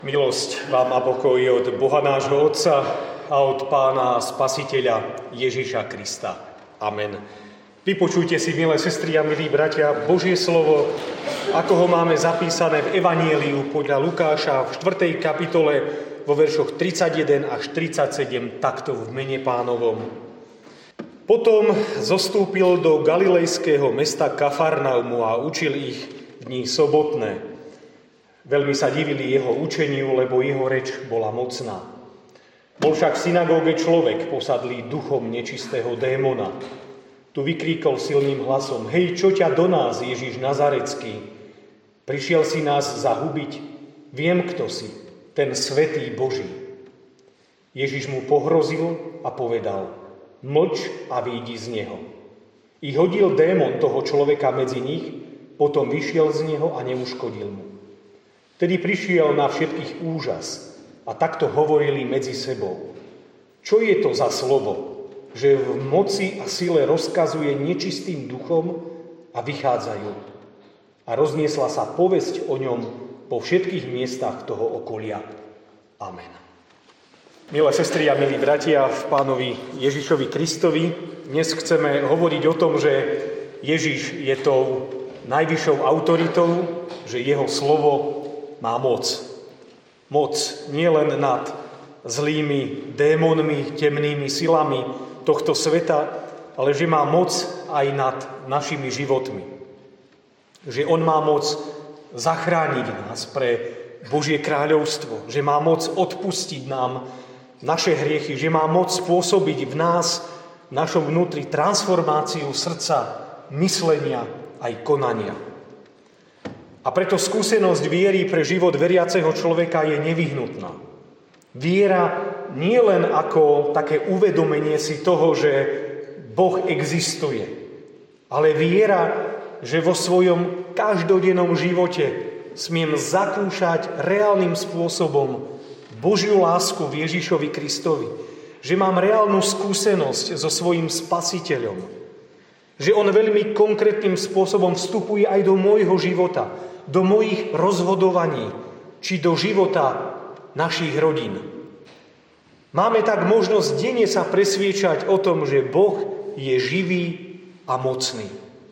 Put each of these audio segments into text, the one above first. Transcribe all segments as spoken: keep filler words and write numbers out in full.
Milosť vám a pokoj od Boha nášho Otca a od Pána Spasiteľa Ježiša Krista. Amen. Vypočujte si, milé sestry a milí bratia, Božie slovo, ako ho máme zapísané v Evanjeliu podľa Lukáša v štvrtej kapitole vo veršoch tridsaťjeden až tridsaťsedem, takto v mene Pánovom. Potom zostúpil do galilejského mesta Kafarnaumu a učil ich dni sobotné. Veľmi sa divili jeho učeniu, lebo jeho reč bola mocná. Bol však v synagóge človek posadlý duchom nečistého démona. Tu vykríkol silným hlasom: Hej, čo ťa do nás, Ježiš Nazarecký? Prišiel si nás zahubiť? Viem, kto si, ten svätý Boží. Ježiš mu pohrozil a povedal: Mlč a vyjdi z neho. I hodil démon toho človeka medzi nich, potom vyšiel z neho a neuškodil mu. Tedy prišiel na všetkých úžas a takto hovorili medzi sebou: Čo je to za slovo, že v moci a sile rozkazuje nečistým duchom a vychádzajú? A rozniesla sa povesť o ňom po všetkých miestach toho okolia. Amen. Milé sestry a milí bratia v Pánovi Ježišovi Kristovi, dnes chceme hovoriť o tom, že Ježiš je tou najvyššou autoritou, že jeho slovo má moc. Moc nie len nad zlými démonmi, temnými silami tohto sveta, ale že má moc aj nad našimi životmi. Že on má moc zachrániť nás pre Božie kráľovstvo, že má moc odpustiť nám naše hriechy, že má moc spôsobiť v nás, v našom vnútri transformáciu srdca, myslenia aj konania. A preto skúsenosť viery pre život veriaceho človeka je nevyhnutná. Viera nie len ako také uvedomenie si toho, že Boh existuje, ale viera, že vo svojom každodennom živote smiem zakúšať reálnym spôsobom Božiu lásku v Ježišovi Kristovi. Že mám reálnu skúsenosť so svojím Spasiteľom. Že on veľmi konkrétnym spôsobom vstupuje aj do môjho života, do mojich rozhodovaní, či do života našich rodín. Máme tak možnosť denne sa presviečať o tom, že Boh je živý a mocný.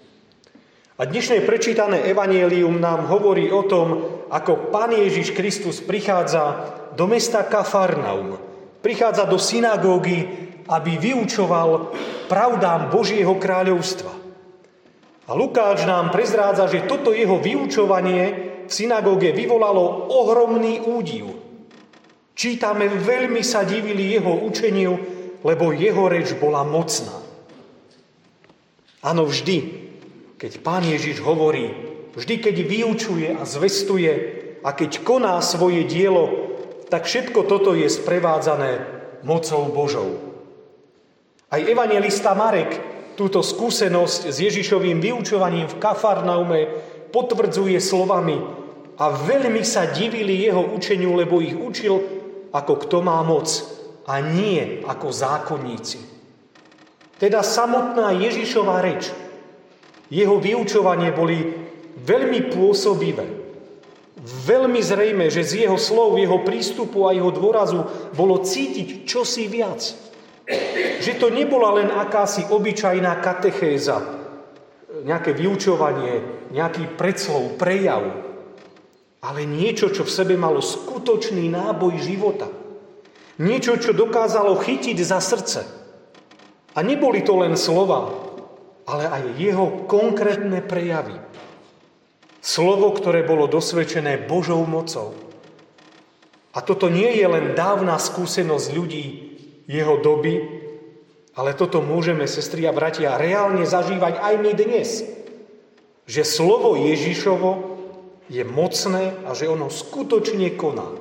A dnešné prečítané evanjelium nám hovorí o tom, ako Pán Ježiš Kristus prichádza do mesta Kafarnaum. Prichádza do synagógy, aby vyučoval pravdám Božieho kráľovstva. A Lukáš nám prezrádza, že toto jeho vyučovanie v synagóge vyvolalo ohromný údiv. Čítame, veľmi sa divili jeho učeniu, lebo jeho reč bola mocná. Áno, vždy, keď Pán Ježiš hovorí, vždy, keď vyučuje a zvestuje a keď koná svoje dielo, tak všetko toto je sprevádzané mocou Božou. Aj evanjelista Marek túto skúsenosť s Ježišovým vyučovaním v Kafarnaume potvrdzuje slovami: a veľmi sa divili jeho učeniu, lebo ich učil ako kto má moc a nie ako zákonníci. Teda samotná Ježišova reč, jeho vyučovanie boli veľmi pôsobivé. Veľmi zrejme, že z jeho slov, jeho prístupu a jeho dôrazu bolo cítiť čosi viac. Že to nebola len akási obyčajná katechéza, nejaké vyučovanie, nejaký predslov, prejav, ale niečo, čo v sebe malo skutočný náboj života. Niečo, čo dokázalo chytiť za srdce. A neboli to len slova, ale aj jeho konkrétne prejavy. Slovo, ktoré bolo dosvedčené Božou mocou. A toto nie je len dávna skúsenosť ľudí jeho doby, ale toto môžeme, sestri a bratia, reálne zažívať aj my dnes. Že slovo Ježišovo je mocné a že ono skutočne koná.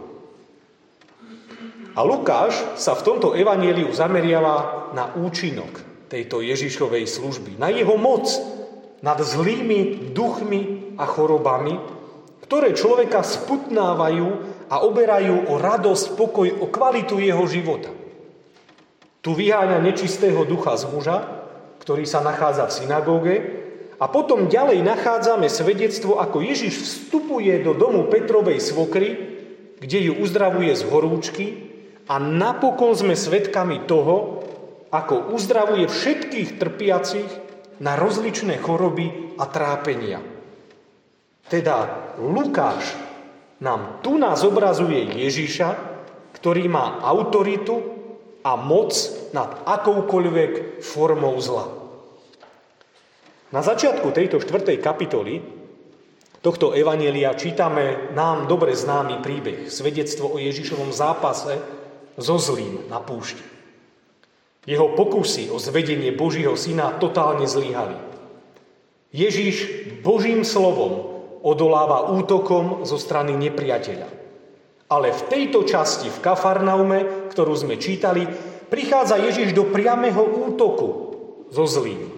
A Lukáš sa v tomto evanjeliu zameriava na účinok tejto Ježišovej služby, na jeho moc nad zlými duchmi a chorobami, ktoré človeka sputnávajú a oberajú o radosť, pokoj, o kvalitu jeho života. Tu vyháňa nečistého ducha z muža, ktorý sa nachádza v synagóge, a potom ďalej nachádzame svedectvo, ako Ježiš vstupuje do domu Petrovej svokry kde ju uzdravuje z horúčky a napokon sme svedkami toho, ako uzdravuje všetkých trpiacich na rozličné choroby a trápenia. Teda Lukáš nám tu nás zobrazuje Ježiša, ktorý má autoritu a moc nad akoukoľvek formou zla. Na začiatku tejto štvrtej kapitoly tohto evanjelia čítame nám dobre známy príbeh, svedectvo o Ježišovom zápase so zlým na púšti. Jeho pokusy o zvedenie Božieho syna totálne zlyhali. Ježiš Božím slovom odoláva útokom zo strany nepriateľa. Ale v tejto časti v Kafarnaume, ktorú sme čítali, prichádza Ježiš do priamého útoku so zlým.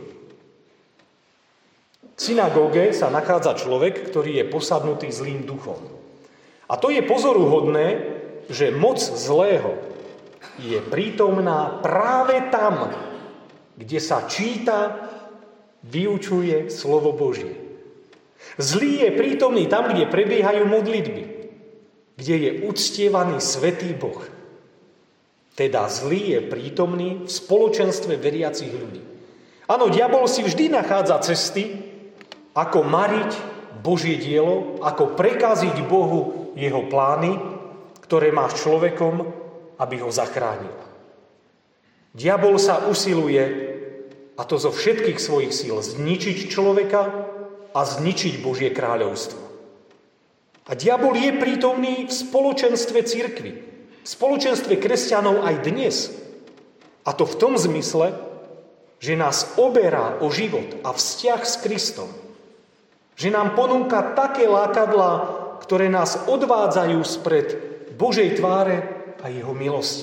V synagóge sa nachádza človek, ktorý je posadnutý zlým duchom. A to je pozoruhodné, že moc zlého je prítomná práve tam, kde sa číta, vyučuje slovo Božie. Zlý je prítomný tam, kde prebiehajú modlitby, kde je uctievaný svätý Boh. Teda zlý je prítomný v spoločenstve veriacich ľudí. Áno, diabol si vždy nachádza cesty, ako mariť Božie dielo, ako prekaziť Bohu jeho plány, ktoré má s človekom, aby ho zachránil. Diabol sa usiluje, a to zo všetkých svojich síl, zničiť človeka a zničiť Božie kráľovstvo. A diabol je prítomný v spoločenstve cirkvi, v spoločenstve kresťanov aj dnes. A to v tom zmysle, že nás oberá o život a vzťah s Kristom. Že nám ponúka také lákadlá, ktoré nás odvádzajú spred Božej tváre a jeho milosti.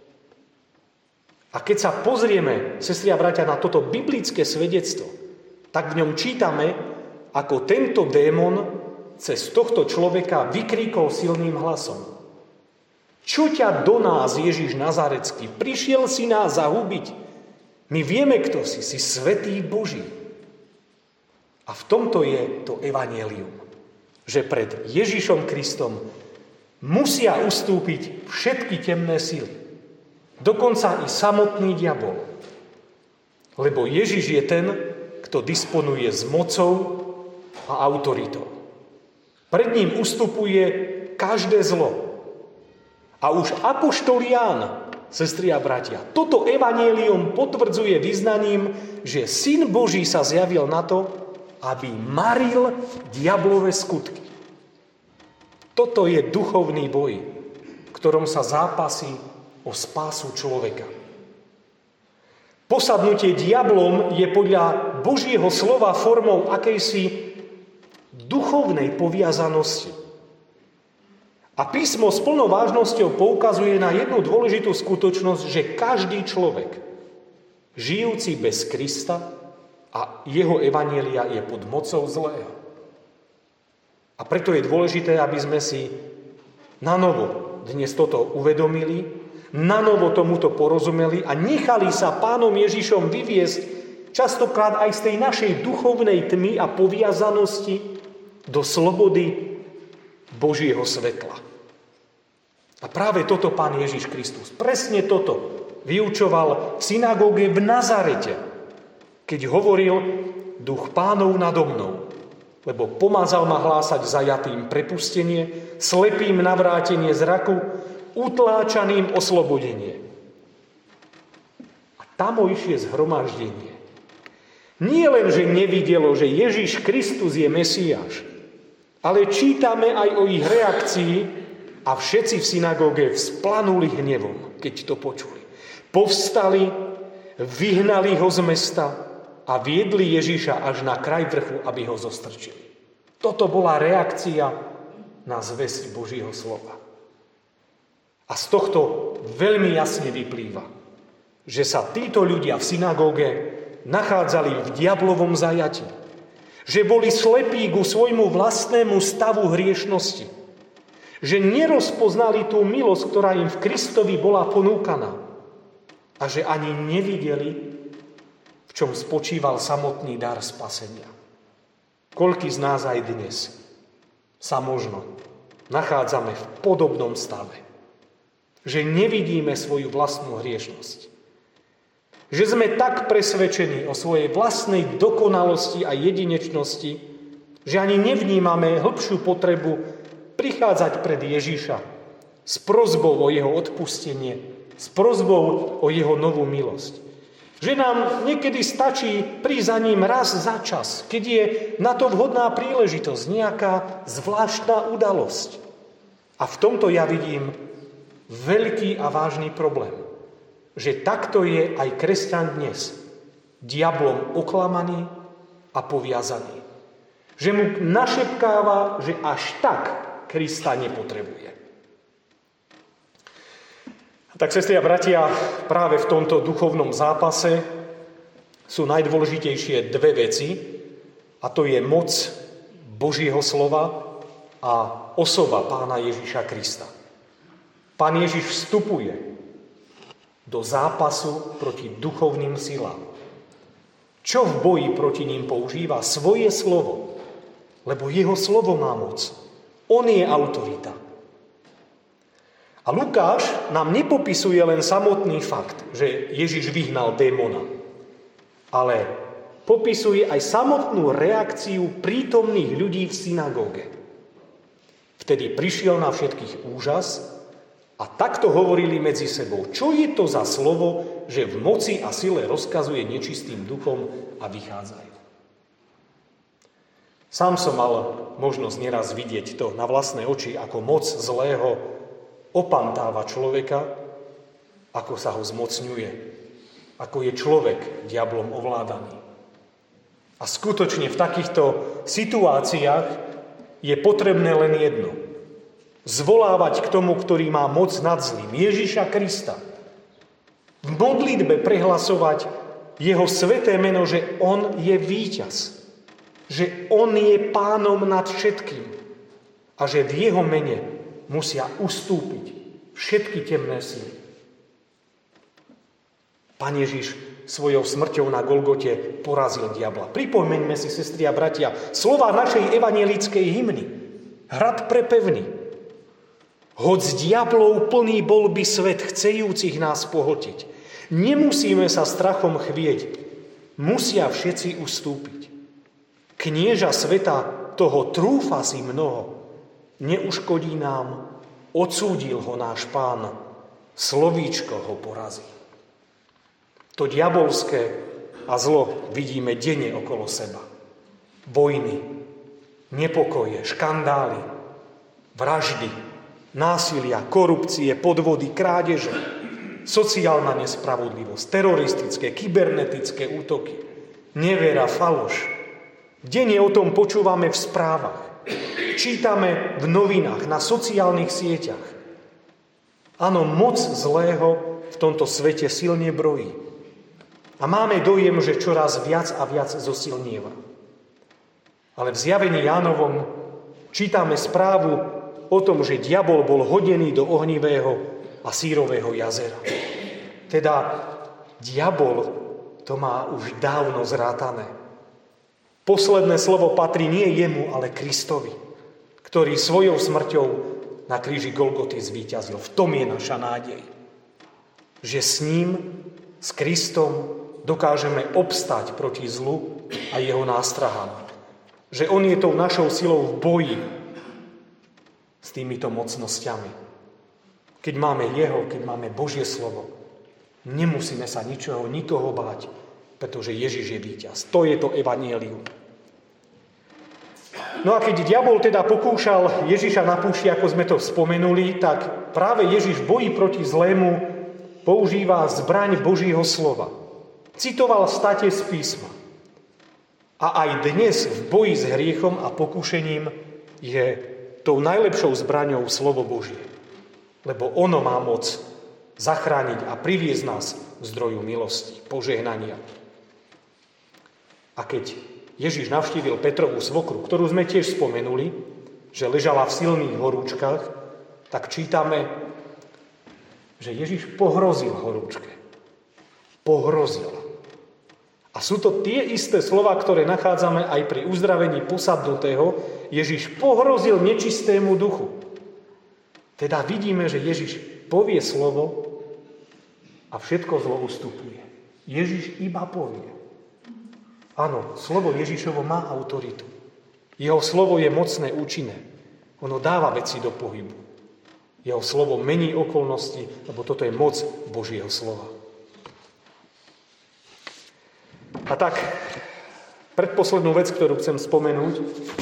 A keď sa pozrieme, sestri a bratia, na toto biblické svedectvo, tak v ňom čítame, ako tento démon cez tohto človeka vykríkol silným hlasom. Čo ťa do nás, Ježiš Nazarecký? Prišiel si nás zahubiť? My vieme, kto si, si svätý Boží. A v tomto je to evanjelium, že pred Ježišom Kristom musia ustúpiť všetky temné sily. Dokonca i samotný diabol. Lebo Ježiš je ten, kto disponuje s mocou a autoritou. Pred ním ustupuje každé zlo. A už apoštol Ján, sestri a bratia, toto evanjelium potvrdzuje vyznaním, že Syn Boží sa zjavil na to, aby maril diablové skutky. Toto je duchovný boj, v ktorom sa zápasí o spásu človeka. Posadnutie diablom je podľa Božieho slova formou akejsi duchovnej poviazanosti. A písmo s plnou vážnosťou poukazuje na jednu dôležitú skutočnosť, že každý človek, žijúci bez Krista a jeho evanjelia, je pod mocou zlého. A preto je dôležité, aby sme si nanovo dnes toto uvedomili, nanovo tomuto porozumeli a nechali sa Pánom Ježišom vyviesť častokrát aj z tej našej duchovnej tmy a poviazanosti do slobody Božieho svetla. A práve toto Pán Ježiš Kristus, presne toto vyučoval v synagóge v Nazarete, keď hovoril: Duch Pánov nado mnou, lebo pomazal ma hlásať zajatým prepustenie, slepým navrátenie zraku, utláčaným oslobodenie. A tamojšie zhromaždenie nie len, že nevidelo, že Ježiš Kristus je Mesiáš, ale čítame aj o ich reakcii a všetci v synagóge vzplanuli hnevom, keď to počuli. Povstali, vyhnali ho z mesta a viedli Ježiša až na kraj vrchu, aby ho zostrčili. Toto bola reakcia na zvesť Božieho slova. A z tohto veľmi jasne vyplýva, že sa títo ľudia v synagóge nachádzali v diablovom zajatí. Že boli slepí ku svojmu vlastnému stavu hriešnosti. Že nerozpoznali tú milosť, ktorá im v Kristovi bola ponúkaná. A že ani nevideli, v čom spočíval samotný dar spasenia. Koľký z nás aj dnes sa možno nachádzame v podobnom stave. Že nevidíme svoju vlastnú hriešnosť. Že sme tak presvedčení o svojej vlastnej dokonalosti a jedinečnosti, že ani nevnímame hĺbšiu potrebu prichádzať pred Ježiša s prosbou o jeho odpustenie, s prosbou o jeho novú milosť. Že nám niekedy stačí prísť za ním raz za čas, keď je na to vhodná príležitosť, nejaká zvláštna udalosť. A v tomto ja vidím veľký a vážny problém. Že takto je aj kresťan dnes, diablom oklamaný a poviazaný. Že mu našepkáva, že až tak Krista nepotrebuje. Tak, sestri a bratia, práve v tomto duchovnom zápase sú najdôležitejšie dve veci, a to je moc Božieho slova a osoba Pána Ježiša Krista. Pán Ježiš vstupuje do zápasu proti duchovným silám. Čo v boji proti ním používa? Svoje slovo, lebo jeho slovo má moc. On je autorita. A Lukáš nám nepopisuje len samotný fakt, že Ježiš vyhnal démona, ale popisuje aj samotnú reakciu prítomných ľudí v synagóge. Vtedy prišiel na všetkých úžas a takto hovorili medzi sebou. Čo je to za slovo, že v moci a sile rozkazuje nečistým duchom a vychádzajú? Sám som mal možnosť nieraz vidieť to na vlastné oči, ako moc zlého opantáva človeka, ako sa ho zmocňuje, ako je človek diablom ovládaný. A skutočne v takýchto situáciách je potrebné len jedno. Zvolávať k tomu, ktorý má moc nad zlým, Ježiša Krista. V modlitbe prehlasovať jeho sväté meno, že on je víťaz. Že on je pánom nad všetkým. A že v jeho mene musia ustúpiť všetky temné sily. Pán Ježiš svojou smrťou na Golgote porazil diabla. Pripomeňme si, sestri a bratia, slova našej evanjelickej hymny. Hrad prepevný. Hoď z diablov plný bol by svet, chcejúcich nás pohltiť. Nemusíme sa strachom chvieť. Musia všetci ustúpiť. Knieža sveta toho trúfa si mnoho. Neuškodí nám, odsúdil ho náš Pán, slovíčko ho porazí. To diabolské a zlo vidíme denne okolo seba. Vojny, nepokoje, škandály, vraždy, násilia, korupcie, podvody, krádeže, sociálna nespravodlivosť, teroristické, kybernetické útoky, nevera, faloš. Denne o tom počúvame v správach. Čítame v novinách, na sociálnych sieťach. Áno, moc zlého v tomto svete silne brojí. A máme dojem, že čoraz viac a viac zosilnieva. Ale v zjavení Jánovom čítame správu o tom, že diabol bol hodený do ohnivého a sírového jazera. Teda diabol to má už dávno zrátané. Posledné slovo patrí nie jemu, ale Kristovi, ktorý svojou smrťou na kríži Golgoty zvíťazil. V tom je naša nádej. Že s ním, s Kristom, dokážeme obstať proti zlu a jeho nástrahám. Že on je tou našou silou v boji s týmito mocnosťami. Keď máme jeho, keď máme Božie slovo, nemusíme sa ničoho, nikoho báť, pretože Ježiš je víťaz. To je to evanjelium. No a keď diabol teda pokúšal Ježiša na púšti, ako sme to spomenuli, tak práve Ježiš v boji proti zlému používa zbraň Božieho slova. Citoval state z písma. A aj dnes v boji s hriechom a pokúšením je tou najlepšou zbraňou slovo Božie. Lebo ono má moc zachrániť a priviesť nás k zdroju milosti, požehnania. A keď Ježiš navštívil Petrovú svokru, ktorú sme tiež spomenuli, že ležala v silných horúčkach, tak čítame, že Ježiš pohrozil horúčke. Pohrozil. A sú to tie isté slova, ktoré nachádzame aj pri uzdravení posadnutého. Ježiš pohrozil nečistému duchu. Teda vidíme, že Ježiš povie slovo a všetko zlo ustupuje. Ježiš iba povie. Áno, slovo Ježišovo má autoritu. Jeho slovo je mocné, účinné. Ono dáva veci do pohybu. Jeho slovo mení okolnosti, lebo toto je moc Božieho slova. A tak, predposlednú vec, ktorú chcem spomenúť,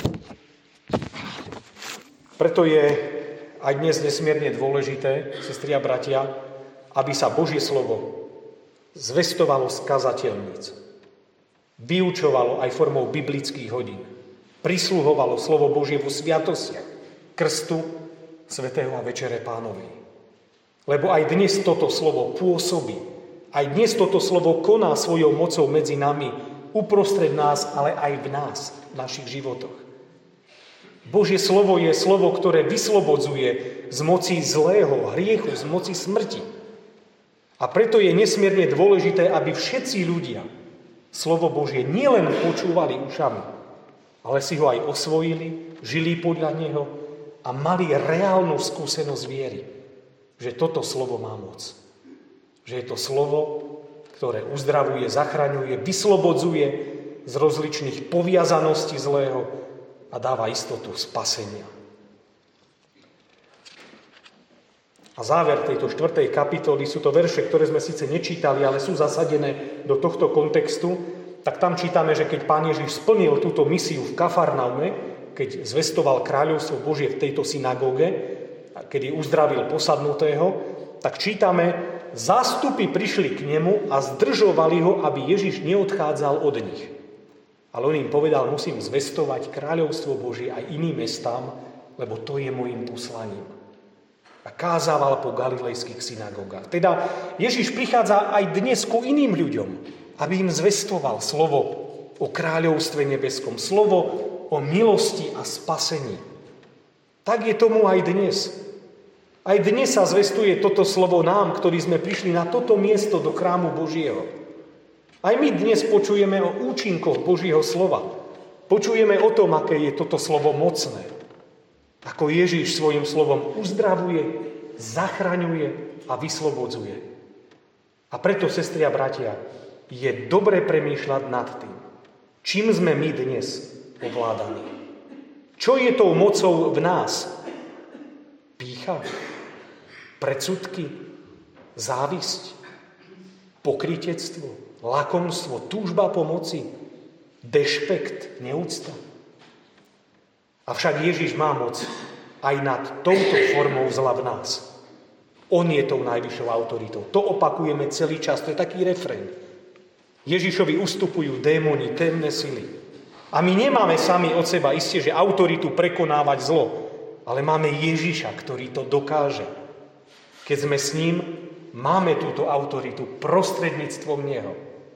preto je aj dnes nesmierne dôležité, sestri a bratia, aby sa Božie slovo zvestovalo z kazateľníc. Vyučovalo aj formou biblických hodín. Prisluhovalo slovo Božie vo sviatostiach, krstu, svätého a večere Pánovej. Lebo aj dnes toto slovo pôsobí. Aj dnes toto slovo koná svojou mocou medzi nami, uprostred nás, ale aj v nás, v našich životoch. Božie slovo je slovo, ktoré vyslobodzuje z moci zlého, hriechu, z moci smrti. A preto je nesmierne dôležité, aby všetci ľudia slovo Božie nielen počúvali ušami, ale si ho aj osvojili, žili podľa neho a mali reálnu skúsenosť viery, že toto slovo má moc. Že je to slovo, ktoré uzdravuje, zachraňuje, vyslobodzuje z rozličných poviazaností zlého a dáva istotu spasenia. A záver tejto štvrtej kapitoly sú to verše, ktoré sme síce nečítali, ale sú zasadené do tohto kontextu. Tak tam čítame, že keď Pán Ježiš splnil túto misiu v Kafarnaume, keď zvestoval kráľovstvo Božie v tejto synagóge, kedy uzdravil posadnutého, tak čítame, zástupy prišli k nemu a zdržovali ho, aby Ježiš neodchádzal od nich. Ale on im povedal, musím zvestovať kráľovstvo Božie aj iným mestám, lebo to je môjim poslaním. A kázával po galilejských synagógach. Teda Ježiš prichádza aj dnes ku iným ľuďom, aby im zvestoval slovo o kráľovstve nebeskom, slovo o milosti a spasení. Tak je tomu aj dnes. Aj dnes sa zvestuje toto slovo nám, ktorí sme prišli na toto miesto do chrámu Božieho. Aj my dnes počujeme o účinkoch Božieho slova. Počujeme o tom, aké je toto slovo mocné. Ako Ježiš svojim slovom uzdravuje, zachraňuje a vyslobodzuje. A preto, sestri a bratia, je dobre premýšľať nad tým, čím sme my dnes ovládaní. Čo je tou mocou v nás? Pýcha? Predsudky? Závisť? Pokrytectvo? Lakomstvo? Túžba po moci? Dešpekt? Neúcta? Avšak Ježiš má moc aj nad touto formou zla v nás. On je tou najvyššou autoritou. To opakujeme celý čas, to je taký refrén. Ježišovi ustupujú démoni, temné sily. A my nemáme sami od seba isté, že autoritu prekonávať zlo, ale máme Ježiša, ktorý to dokáže. Keď sme s ním, máme túto autoritu prostredníctvom neho.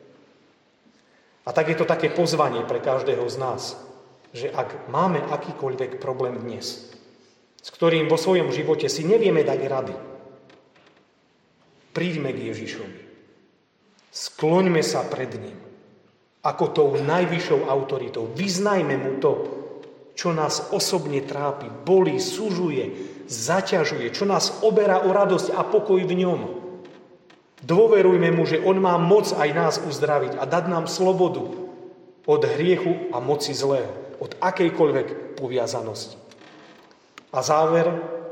A tak je to také pozvanie pre každého z nás, že ak máme akýkoľvek problém dnes, s ktorým vo svojom živote si nevieme dať rady, príďme k Ježišovi. Skloňme sa pred ním. Ako tou najvyššou autoritou. Vyznajme mu to, čo nás osobne trápi, bolí, sužuje, zaťažuje, čo nás oberá o radosť a pokoj v ňom. Dôverujme mu, že on má moc aj nás uzdraviť a dať nám slobodu od hriechu a moci zlého, od akejkoľvek poviazanosti. A záver,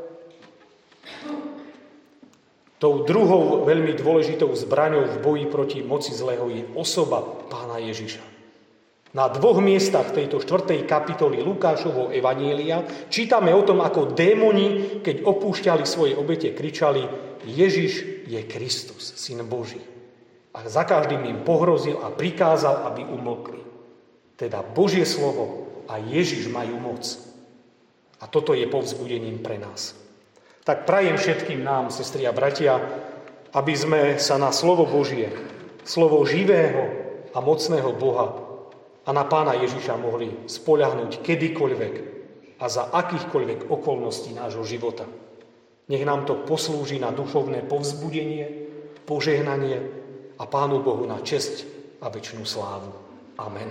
tou druhou veľmi dôležitou zbraňou v boji proti moci zlého je osoba Pána Ježiša. Na dvoch miestach tejto štvrtej kapitoly Lukášovho evanjelia čítame o tom, ako démoni, keď opúšťali svoje obete, kričali: Ježiš je Kristus, Syn Boží. A za každým im pohrozil a prikázal, aby umlkli. Teda Božie slovo a Ježiš majú moc. A toto je povzbudením pre nás. Tak prajem všetkým nám, sestri a bratia, aby sme sa na slovo Božie, slovo živého a mocného Boha a na Pána Ježiša mohli spoľahnúť kedykoľvek a za akýchkoľvek okolností nášho života. Nech nám to poslúži na duchovné povzbudenie, požehnanie a Pánu Bohu na česť a večnú slávu. Amen.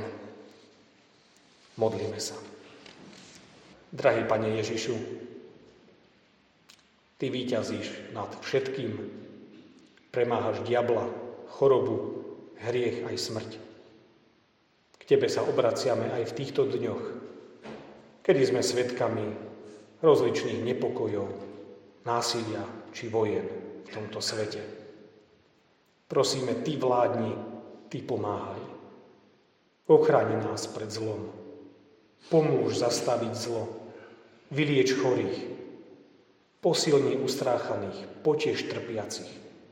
Modlíme sa. Drahý Pane Ježišu, Ty víťazíš nad všetkým, premáhaš diabla, chorobu, hriech aj smrť. K Tebe sa obraciame aj v týchto dňoch, kedy sme svedkami rozličných nepokojov, násilia či vojen v tomto svete. Prosíme, Ty vládni, Ty pomáhaj. Ochráni nás pred zlom. Pomôž zastaviť zlo. Vylieč chorých. Posilni ustráchaných, potieš trpiacich.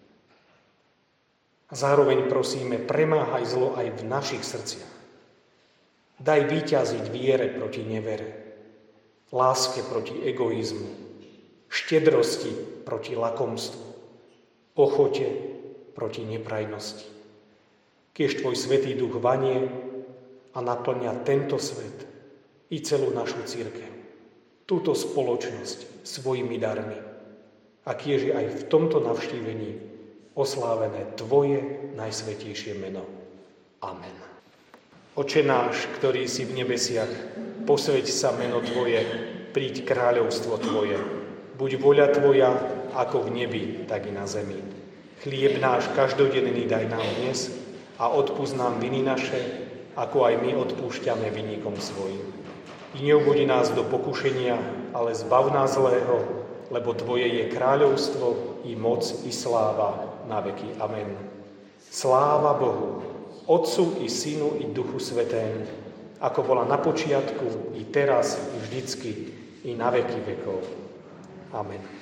A zároveň prosíme, premáhaj zlo aj v našich srdciach. Daj víťaziť viere proti nevere, láske proti egoizmu, štedrosti proti lakomstvu, ochote proti neprajnosti. Kiež Tvoj Svätý Duch vanie a naplňa tento svet i celú našu cirkev, túto spoločnosť svojimi darmi. A kiež je aj v tomto navštívení oslávené Tvoje najsvätejšie meno. Amen. Oče náš, ktorý si v nebesiach, posväť sa meno Tvoje, príď kráľovstvo Tvoje. Buď voľa Tvoja, ako v nebi, tak i na zemi. Chlieb náš každodenný daj nám dnes a odpusť nám viny naše, ako aj my odpúšťame vinníkom svojim. I neuvodi nás do pokušenia, ale zbav nás zlého, lebo Tvoje je kráľovstvo, i moc, i sláva na veky. Amen. Sláva Bohu, Otcu i Synu i Duchu Svätému, ako bola na počiatku, i teraz, i vždycky, i na veky vekov. Amen.